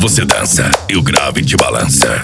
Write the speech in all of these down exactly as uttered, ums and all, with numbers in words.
você dança e o grave te balança.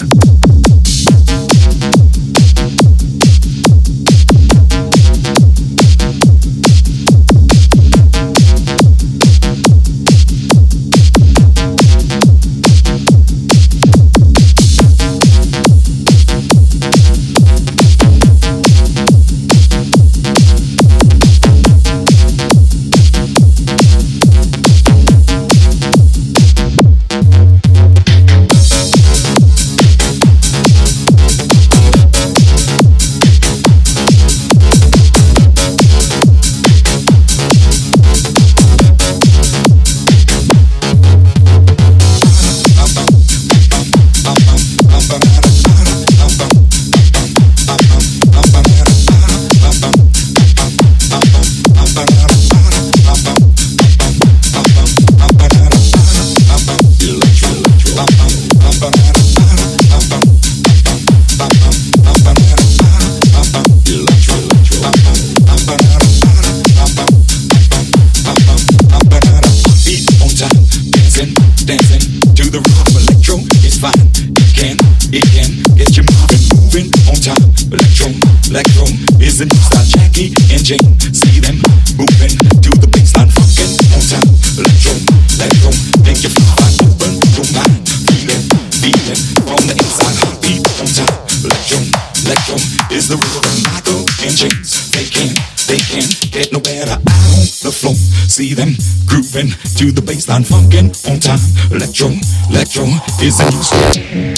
See them grooving to the baseline, funkin' on time. Electro, electro is a new style.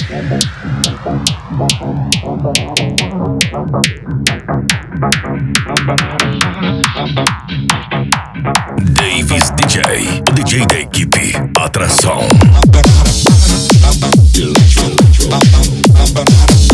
Davis D J, o D J da equipe Atração. Electro, electro,